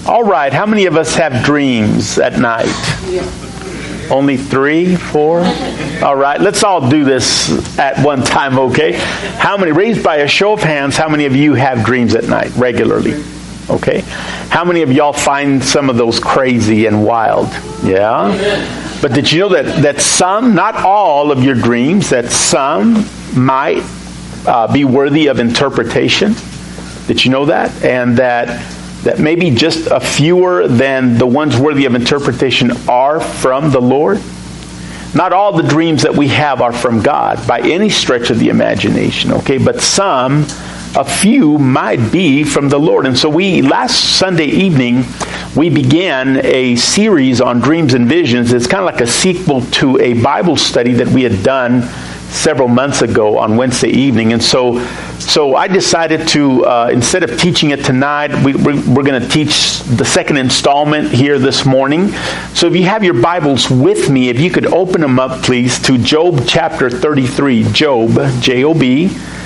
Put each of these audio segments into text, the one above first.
All right, how many of us have dreams at night? Only 3, 4? All right, let's all do this at one time, okay? How many, raised by a show of hands, how many of you have dreams at night regularly? Okay. How many of y'all find some of those crazy and wild? Yeah. But did you know that some, not all of your dreams, that some might be worthy of interpretation? Did you know that? And that maybe just a fewer than the ones worthy of interpretation are from the Lord? Not all the dreams that we have are from God by any stretch of the imagination, okay? But some, a few, might be from the Lord. And so last Sunday evening, we began a series on dreams and visions. It's kind of like a sequel to a Bible study that we had done several months ago on Wednesday evening. And so I decided to, instead of teaching it tonight, we're going to teach the second installment here this morning. So if you have your Bibles with me, if you could open them up, please, to Job chapter 33. Job, J-O-B,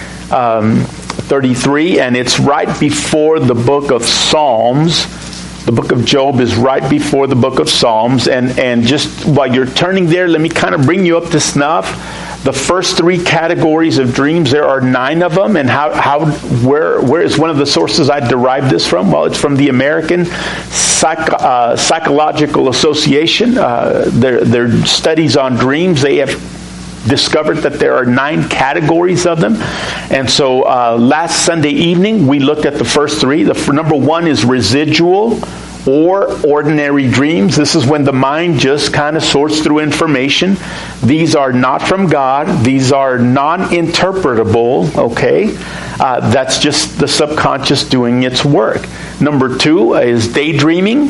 33, and it's right before the book of Psalms. The book of Job is right before the book of Psalms. And just while you're turning there, let me kind of bring you up to snuff. The first 3 categories of dreams, there are 9 of them. And where is one of the sources I derived this from? Well, it's from the American Psychological Association. Their studies on dreams, they have discovered that there are 9 categories of them. And so last Sunday evening, we looked at the first 3. The number 1 is residual or ordinary dreams. This is when the mind just kind of sorts through information. These are not from God. These are non-interpretable, okay? That's just the subconscious doing its work. Number 2 is daydreaming.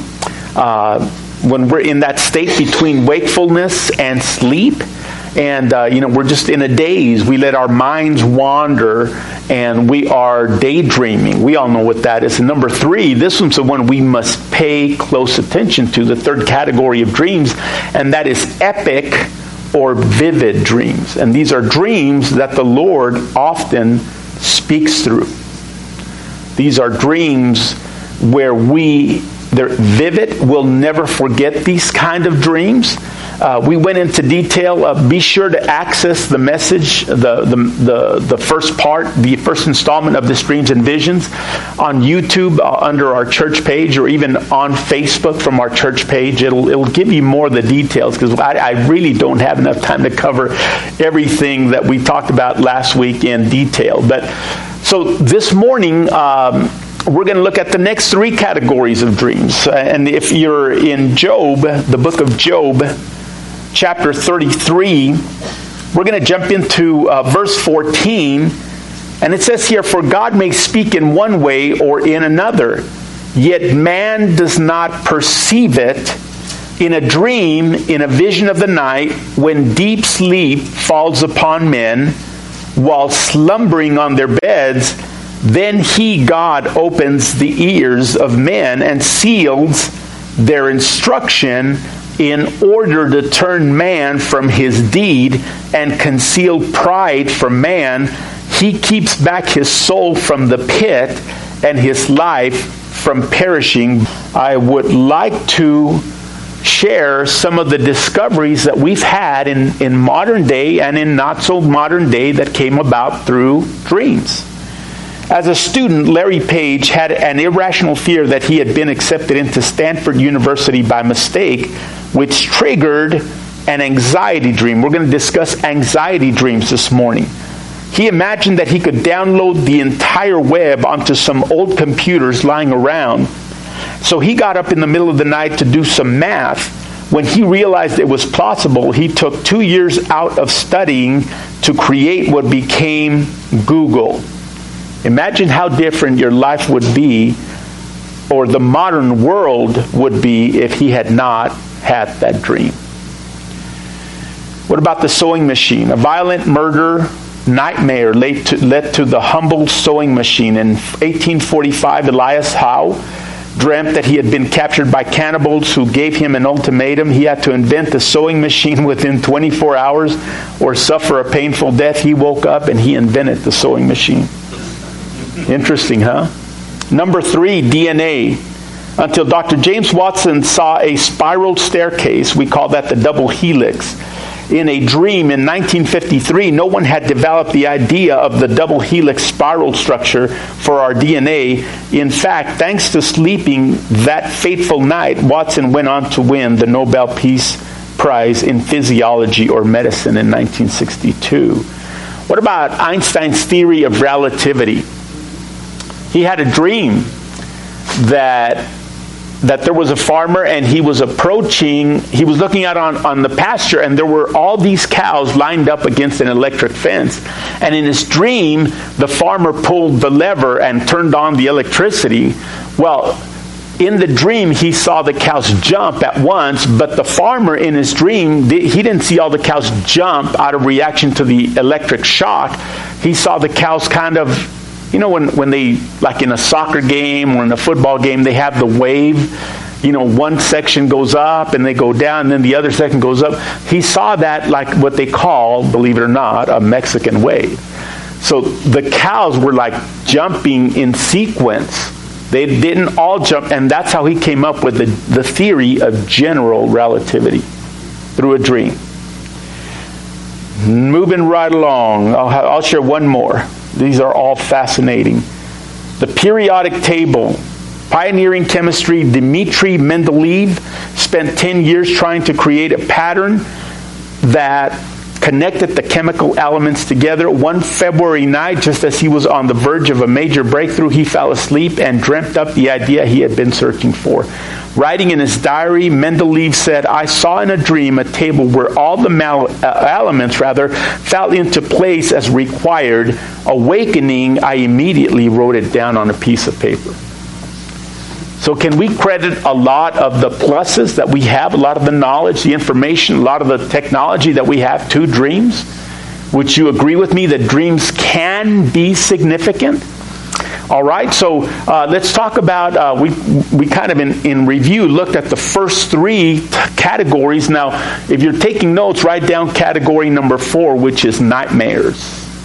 When we're in that state between wakefulness and sleep, and we're just in a daze. We let our minds wander, and we are daydreaming. We all know what that is. And number 3, this one's the one we must pay close attention to, the third category of dreams, and that is epic or vivid dreams. And these are dreams that the Lord often speaks through. These are dreams where they're vivid. We'll never forget these kind of dreams. We went into detail. Be sure to access the message, the first part, the first installment of this Dreams and Visions on YouTube under our church page, or even on Facebook from our church page. It'll give you more of the details, because I really don't have enough time to cover everything that we talked about last week in detail. But so this morning, we're going to look at the next 3 categories of dreams. And if you're in Job, the book of Job, chapter 33, we're going to jump into verse 14. And it says here, "For God may speak in one way or in another, yet man does not perceive it. In a dream, in a vision of the night, when deep sleep falls upon men, while slumbering on their beds, then he, God, opens the ears of men and seals their instruction in order to turn man from his deed and conceal pride from man. He keeps back his soul from the pit and his life from perishing." I would like to share some of the discoveries that we've had in modern day and in not so modern day that came about through dreams. As a student, Larry Page had an irrational fear that he had been accepted into Stanford University by mistake, which triggered an anxiety dream. We're going to discuss anxiety dreams this morning. He imagined that he could download the entire web onto some old computers lying around. So he got up in the middle of the night to do some math. When he realized it was possible, he took 2 years out of studying to create what became Google. Imagine how different your life would be, or the modern world would be, if he had not had that dream. What about the sewing machine? A violent murder nightmare led to the humble sewing machine. In 1845, Elias Howe dreamt that he had been captured by cannibals who gave him an ultimatum. He had to invent a sewing machine within 24 hours or suffer a painful death. He woke up and he invented the sewing machine. Interesting, huh? Number 3, DNA. until Dr. James Watson saw a spiral staircase. We call that the double helix. In a dream in 1953, no one had developed the idea of the double helix spiral structure for our DNA. In fact, thanks to sleeping that fateful night, Watson went on to win the Nobel Peace Prize in Physiology or Medicine in 1962. What about Einstein's theory of relativity? He had a dream that there was a farmer, and he was looking out on the pasture, and there were all these cows lined up against an electric fence. And in his dream, the farmer pulled the lever and turned on the electricity. Well, in the dream, he saw the cows jump at once, but the farmer in his dream, he didn't see all the cows jump out of reaction to the electric shock. He saw the cows kind of, when they, like in a soccer game or in a football game, they have the wave. One section goes up and they go down, and then the other section goes up. He saw that like what they call, believe it or not, a Mexican wave. So the cows were like jumping in sequence. They didn't all jump, and that's how he came up with the theory of general relativity through a dream. Moving right along, I'll share one more. These are all fascinating. The periodic table. Pioneering chemistry, Dmitri Mendeleev spent 10 years trying to create a pattern that connected the chemical elements together. One February night, just as he was on the verge of a major breakthrough, he fell asleep and dreamt up the idea he had been searching for. Writing in his diary, Mendeleev said, "I saw in a dream a table where all the elements fell into place as required. Awakening, I immediately wrote it down on a piece of paper." So can we credit a lot of the pluses that we have, a lot of the knowledge, the information, a lot of the technology that we have to dreams? Would you agree with me that dreams can be significant? All right, so let's talk about, we kind of in review looked at the first three categories. Now, if you're taking notes, write down category number 4, which is nightmares.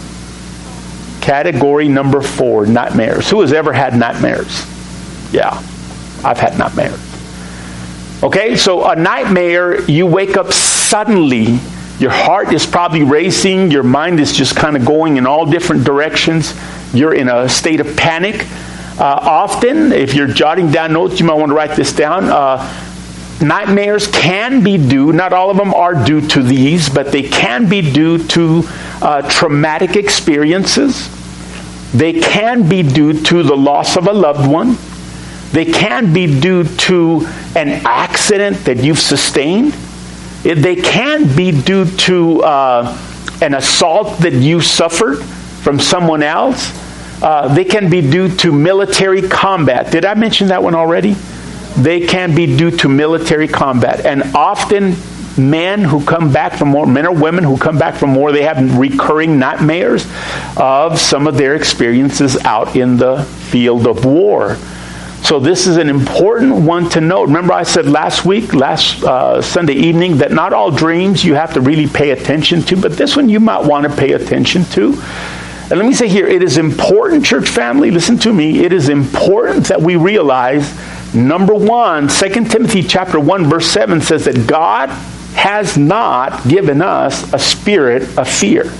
Category number 4, nightmares. Who has ever had nightmares? Yeah. I've had nightmares. Okay, so a nightmare, you wake up suddenly. Your heart is probably racing. Your mind is just kind of going in all different directions. You're in a state of panic. Often, if you're jotting down notes, you might want to write this down. Nightmares can be due, not all of them are due to these, but they can be due to traumatic experiences. They can be due to the loss of a loved one. They can be due to an accident that you've sustained. They can be due to an assault that you suffered from someone else. They can be due to military combat. Did I mention that one already? They can be due to military combat. And often men who come back from war, men or women who come back from war, they have recurring nightmares of some of their experiences out in the field of war. So this is an important one to note. Remember I said last Sunday evening, that not all dreams you have to really pay attention to, but this one you might want to pay attention to. And let me say here, it is important, church family, listen to me, it is important that we realize, number 1, 2 Timothy chapter 1, verse 7 says that God has not given us a spirit of fear.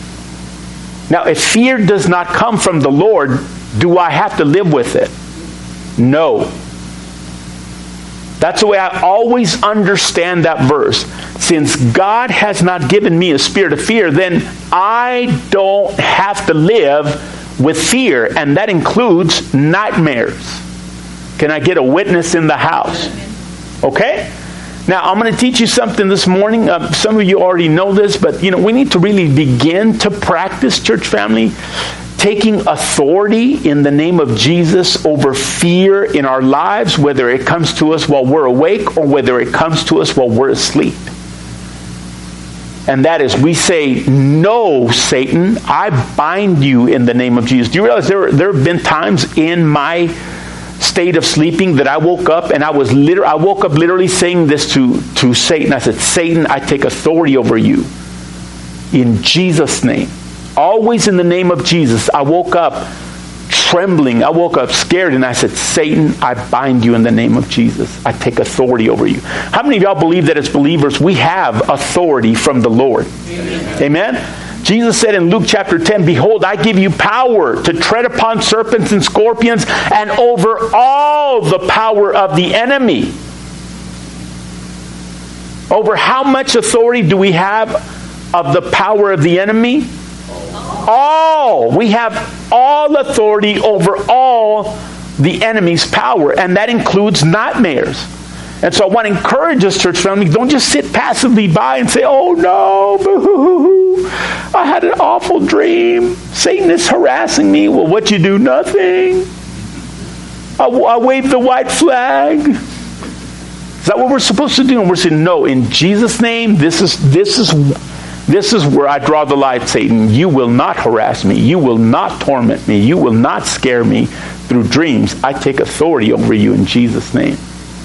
Now, if fear does not come from the Lord, do I have to live with it? No. That's the way I always understand that verse. Since God has not given me a spirit of fear, then I don't have to live with fear. And that includes nightmares. Can I get a witness in the house? Okay? Now, I'm going to teach you something this morning. Some of you already know this, but we need to really begin to practice, church family, taking authority in the name of Jesus over fear in our lives, whether it comes to us while we're awake or whether it comes to us while we're asleep. And that is, we say, "No, Satan, I bind you in the name of Jesus." Do you realize there have been times in my state of sleeping that I woke up and I woke up literally saying this to Satan. I said, "Satan, I take authority over you in Jesus' name." Always in the name of Jesus. I woke up trembling. I woke up scared and I said, Satan, I bind you in the name of Jesus. I take authority over you. How many of y'all believe that as believers we have authority from the Lord? Amen. Amen? Jesus said in Luke chapter 10, behold, I give you power to tread upon serpents and scorpions and over all the power of the enemy. Over how much authority do we have of the power of the enemy? All. We have all authority over all the enemy's power, and that includes nightmares. And so I want to encourage us, church family, don't just sit passively by and say, oh no, boo-hoo-hoo, I had an awful dream. Satan is harassing me. Well, what you do? Nothing. I wave the white flag. Is that what we're supposed to do? And we're saying, no, in Jesus' name, this is where I draw the line, Satan. You will not harass me. You will not torment me. You will not scare me through dreams. I take authority over you in Jesus' name.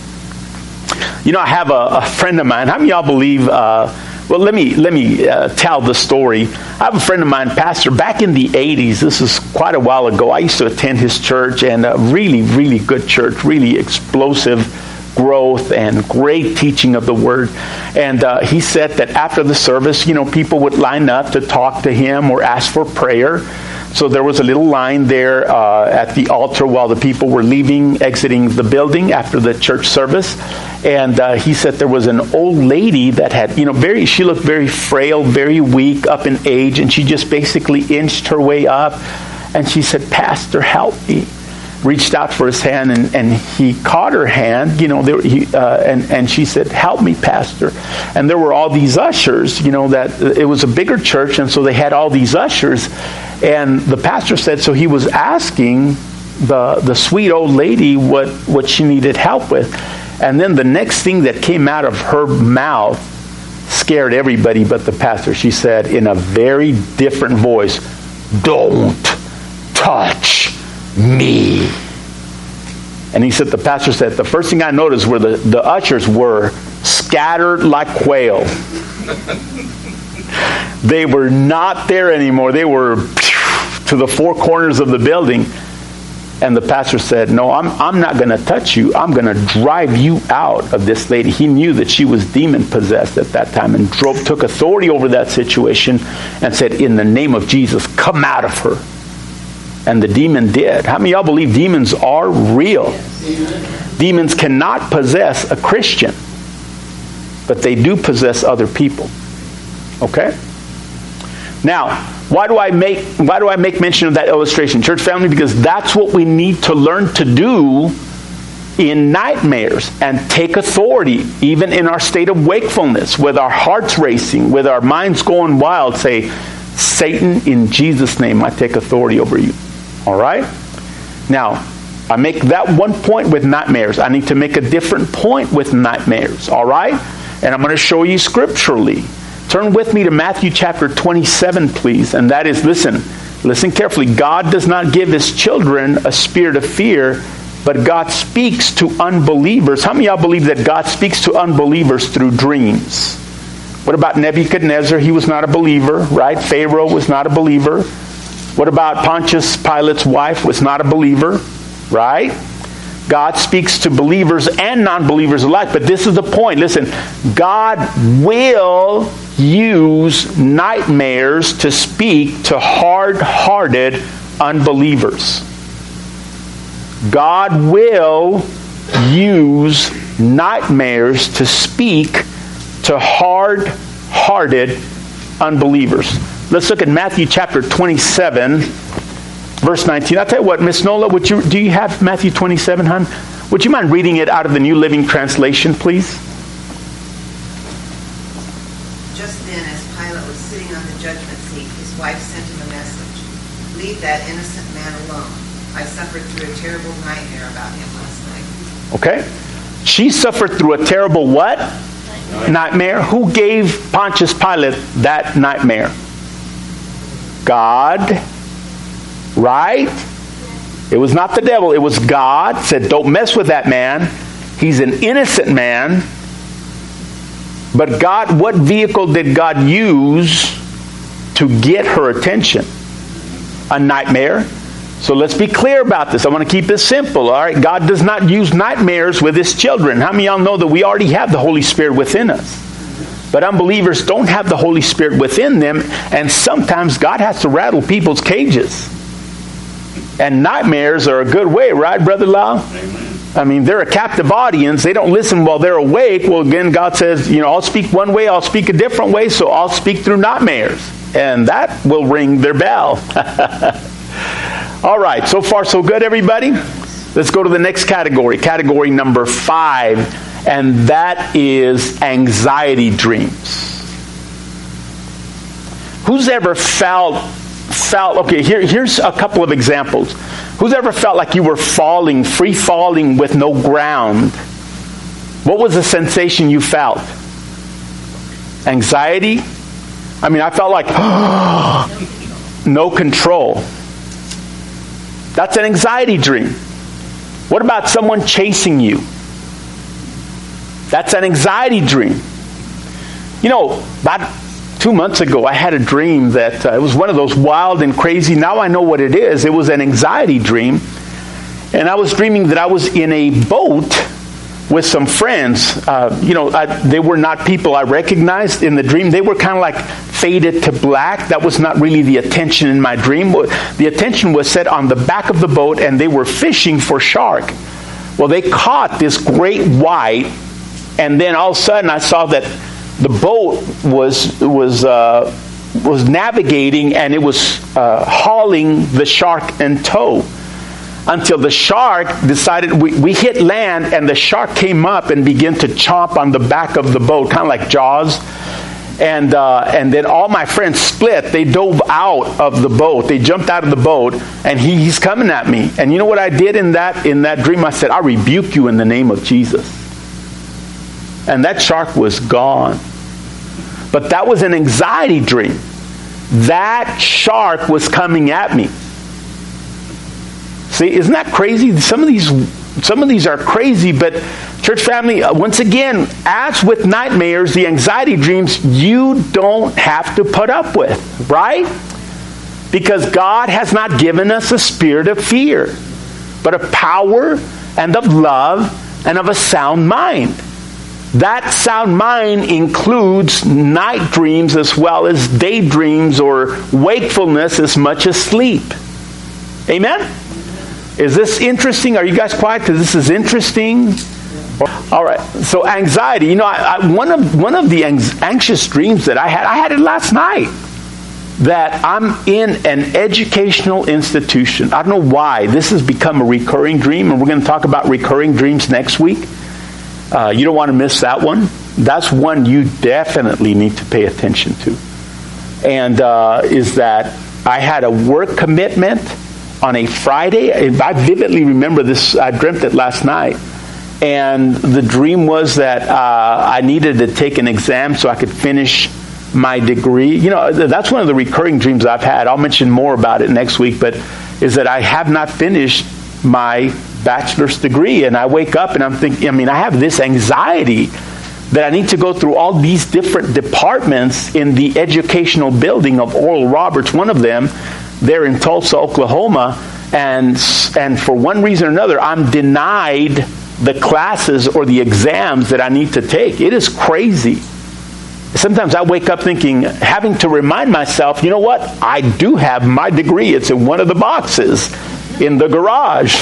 You know, I have a friend of mine. How many of y'all believe, well, let me tell the story. I have a friend of mine, pastor, back in the 80s. This is quite a while ago. I used to attend his church, and a really, really good church, really explosive growth and great teaching of the Word. And he said that after the service, you know, people would line up to talk to him or ask for prayer. So there was a little line there at the altar while the people were exiting the building after the church service. And he said there was an old lady that had, you know, she looked very frail, very weak, up in age, and she just basically inched her way up. And she said, Pastor, help me. Reached out for his hand, and he caught her hand, you know, and she said, help me, Pastor. And there were all these ushers, you know, that it was a bigger church, and so they had all these ushers. And the pastor said, so he was asking the sweet old lady what she needed help with. And then the next thing that came out of her mouth scared everybody but the pastor. She said in a very different voice, don't touch me. And he said, the pastor said, the first thing I noticed were the ushers were scattered like quail. They were not there anymore. They were to the four corners of the building. And the pastor said, no, I'm not going to touch you. I'm going to drive you out of this lady. He knew that she was demon-possessed at that time and took authority over that situation and said, in the name of Jesus, come out of her. And the demon did. How many of y'all believe demons are real? Amen. Demons cannot possess a Christian, but they do possess other people. Okay? Now, why do I make mention of that illustration, church family? Because that's what we need to learn to do in nightmares and take authority, even in our state of wakefulness, with our hearts racing, with our minds going wild. Say, Satan, in Jesus' name, I take authority over you. All right? Now, I make that one point with nightmares. I need to make a different point with nightmares. All right? And I'm going to show you scripturally. Turn with me to Matthew chapter 27, please. And that is, listen carefully. God does not give His children a spirit of fear, but God speaks to unbelievers. How many of y'all believe that God speaks to unbelievers through dreams? What about Nebuchadnezzar? He was not a believer, right? Pharaoh was not a believer. What about Pontius Pilate's wife? Was not a believer, right? God speaks to believers and non-believers alike. But this is the point. Listen, God will use nightmares to speak to hard-hearted unbelievers. God will use nightmares to speak to hard-hearted unbelievers. Let's look at Matthew chapter 27, verse 19. I'll tell you what, Miss Nola, do you have Matthew 27, hon? Would you mind reading it out of the New Living Translation, please? Just then, as Pilate was sitting on the judgment seat, his wife sent him a message. Leave that innocent man alone. I suffered through a terrible nightmare about him last night. Okay. She suffered through a terrible what? Nightmare. Who gave Pontius Pilate that nightmare? God. Right? It was not the devil. It was God. Said, don't mess with that man. He's an innocent man. But God, what vehicle did God use to get her attention? A nightmare. So let's be clear about this. I want to keep this simple, all right? God does not use nightmares with his children. How many of y'all know that we already have the Holy Spirit within us? But unbelievers don't have the Holy Spirit within them, and sometimes God has to rattle people's cages. And nightmares are a good way, right, Brother Lau? Amen. I mean, they're a captive audience. They don't listen while they're awake. Well, again, God says, I'll speak one way, I'll speak a different way, so I'll speak through nightmares. And that will ring their bell. All right, so far so good, everybody? Let's go to the next category. Category number 5, and that is anxiety dreams. Who's ever felt, okay, here's a couple of examples. Who's ever felt like you were falling, free falling with no ground? What was the sensation you felt? Anxiety? I mean, I felt like, no control. That's an anxiety dream. What about someone chasing you? That's an anxiety dream. About 2 months ago, I had a dream that it was one of those wild and crazy. Now I know what it is. It was an anxiety dream. And I was dreaming that I was in a boat with some friends. They were not people I recognized in the dream. They were kind of like faded to black. That was not really the attention in my dream. The attention was set on the back of the boat, and they were fishing for shark. Well, they caught this great white, and then all of a sudden I saw that the boat was navigating, and it was hauling the shark in tow. Until the shark decided, we hit land, and the shark came up and began to chomp on the back of the boat, kind of like Jaws. And then all my friends split. They dove out of the boat. They jumped out of the boat, and he's coming at me. And you know what I did in that dream? I said, I rebuke you in the name of Jesus. And that shark was gone. But that was an anxiety dream. That shark was coming at me. See, isn't that crazy? Some of these are crazy, but church family, once again, as with nightmares, the anxiety dreams, you don't have to put up with, right? Because God has not given us a spirit of fear, but of power and of love and of a sound mind. That sound mind includes night dreams as well as daydreams or wakefulness as much as sleep. Amen? Is this interesting? Are you guys quiet? Because this is interesting. All right. So anxiety. One of the anxious dreams that I had it last night. That I'm in an educational institution. I don't know why. This has become a recurring dream, and we're going to talk about recurring dreams next week. You don't want to miss that one. That's one you definitely need to pay attention to. And is that I had a work commitment on a Friday. I vividly remember this. I dreamt it last night. And the dream was that I needed to take an exam so I could finish my degree. That's one of the recurring dreams I've had. I'll mention more about it next week. But is that I have not finished my bachelor's degree. And I wake up and I'm thinking, I have this anxiety that I need to go through all these different departments in the educational building of Oral Roberts, one of them, there in Tulsa, Oklahoma, and for one reason or another, I'm denied the classes or the exams that I need to take. It is crazy. Sometimes I wake up thinking, having to remind myself, you know what? I do have my degree. It's in one of the boxes in the garage.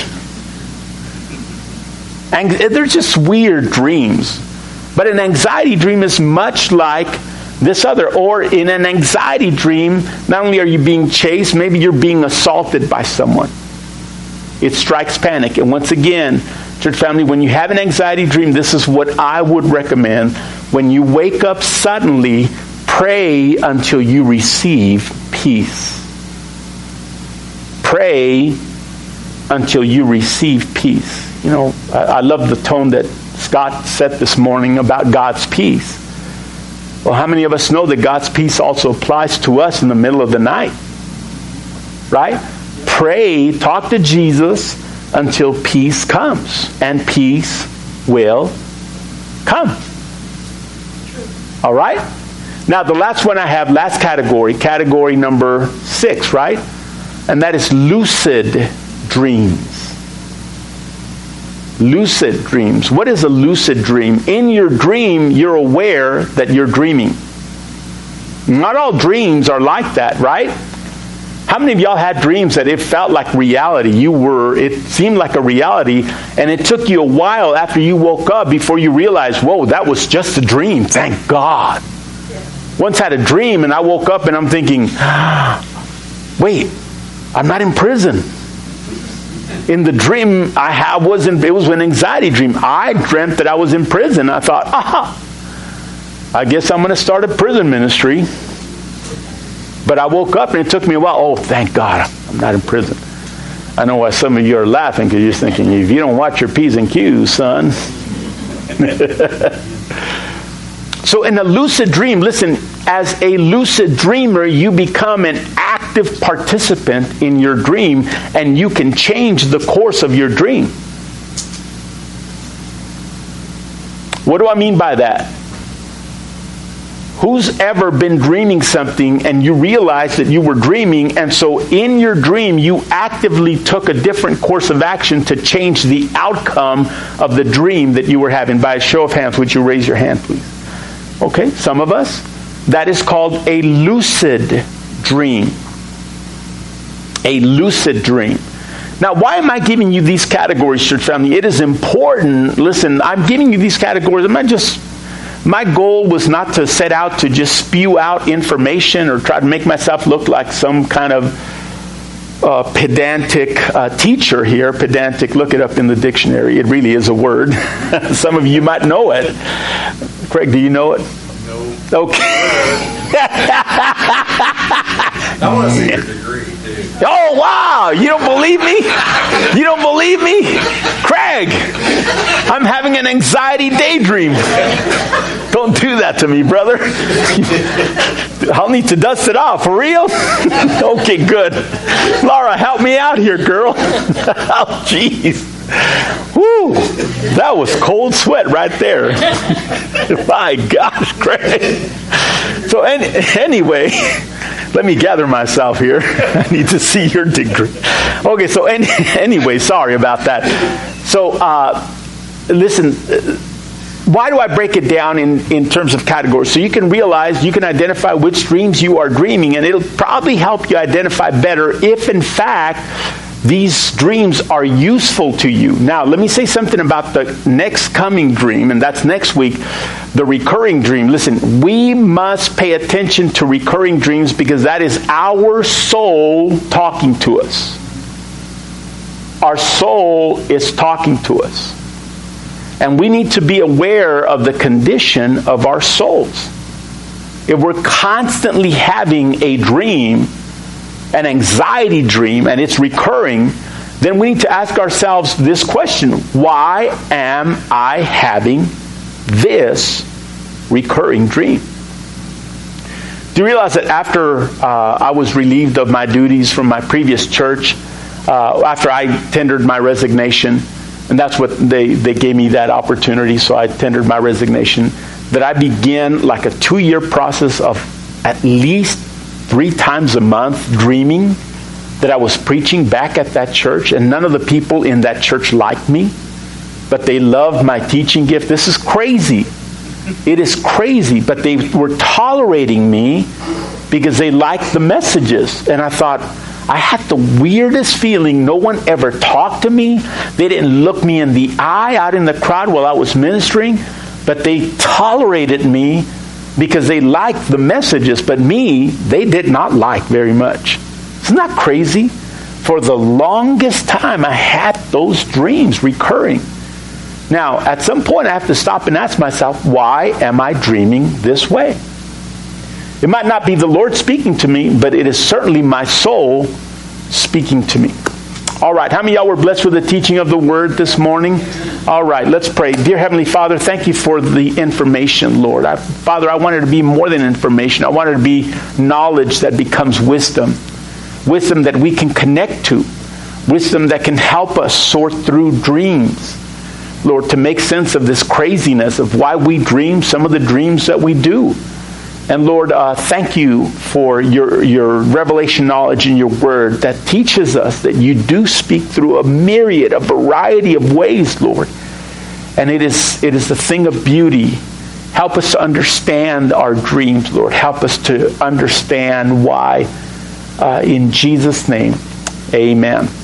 And they're just weird dreams. But an anxiety dream is much like this other. Or in an anxiety dream, not only are you being chased, maybe you're being assaulted by someone. It strikes panic. And once again, church family, when you have an anxiety dream, this is what I would recommend. When you wake up suddenly, pray until you receive peace. Pray until you receive peace. I love the tone that Scott set this morning about God's peace. Well, how many of us know that God's peace also applies to us in the middle of the night? Right? Pray, talk to Jesus until peace comes. And peace will come. All right? Now, the last one I have, last category number 6, right? and that is lucid dreams. Lucid dreams. What is a lucid dream? In your dream, you're aware that you're dreaming. Not all dreams are like that, right? How many of y'all had dreams that it felt like reality? It seemed like a reality, and it took you a while after you woke up before you realized, whoa, that was just a dream. Thank God. Once had a dream, and I woke up and I'm thinking, wait, I'm not in prison. In the dream, it was an anxiety dream. I dreamt that I was in prison. I thought, I guess I'm going to start a prison ministry. But I woke up and it took me a while. Oh, thank God, I'm not in prison. I know why some of you are laughing, because you're thinking, if you don't watch your P's and Q's, son. So in a lucid dream, listen, as a lucid dreamer, you become an active participant in your dream, and you can change the course of your dream. What do I mean by that? Who's ever been dreaming something and you realized that you were dreaming, and so in your dream you actively took a different course of action to change the outcome of the dream that you were having? By a show of hands, would you raise your hand, please? Okay, some of us. That is called a lucid dream. A lucid dream. Now, why am I giving you these categories, church family? It is important. Listen, I'm giving you these categories. My goal was not to set out to just spew out information or try to make myself look like some kind of pedantic teacher here. Pedantic, look it up in the dictionary. It really is a word. Some of you might know it. Craig, do you know it? No. Okay. I want to see your degree, too. Oh, wow. You don't believe me? You don't believe me? Craig, I'm having an anxiety daydream. Don't do that to me, brother. I'll need to dust it off. For real? Okay, good. Laura, help me out here, girl. Oh, jeez. Woo! That was cold sweat right there. My gosh, Craig. So anyway, let me gather myself here. I need to see your degree. Okay, so anyway, sorry about that. So listen, why do I break it down in terms of categories? So you can realize, you can identify which dreams you are dreaming, and it'll probably help you identify better if in fact these dreams are useful to you. Now, let me say something about the next coming dream, and that's next week, the recurring dream. Listen, we must pay attention to recurring dreams because that is our soul talking to us. Our soul is talking to us. And we need to be aware of the condition of our souls. If we're constantly having a dream, an anxiety dream, and it's recurring, then we need to ask ourselves this question: why am I having this recurring dream? Do you realize that after I was relieved of my duties from my previous church, after I tendered my resignation, and that's what they gave me that opportunity, so I tendered my resignation, that I began like a 2-year process of at least 3 times a month dreaming that I was preaching back at that church, and none of the people in that church liked me, but they loved my teaching gift. This is crazy. It is crazy, but they were tolerating me because they liked the messages. And I thought, I had the weirdest feeling. No one ever talked to me. They didn't look me in the eye out in the crowd while I was ministering, but they tolerated me because they liked the messages, but me, they did not like very much. Isn't that crazy? For the longest time, I had those dreams recurring. Now, at some point, I have to stop and ask myself, why am I dreaming this way? It might not be the Lord speaking to me, but it is certainly my soul speaking to me. All right, how many of y'all were blessed with the teaching of the Word this morning? All right, let's pray. Dear Heavenly Father, thank you for the information, Lord. Father, I want it to be more than information. I want it to be knowledge that becomes wisdom. Wisdom that we can connect to. Wisdom that can help us sort through dreams. Lord, to make sense of this craziness of why we dream some of the dreams that we do. And Lord, thank you for your revelation knowledge in your word that teaches us that you do speak through a variety of ways, Lord. And it is the thing of beauty. Help us to understand our dreams, Lord. Help us to understand why. In Jesus' name, amen.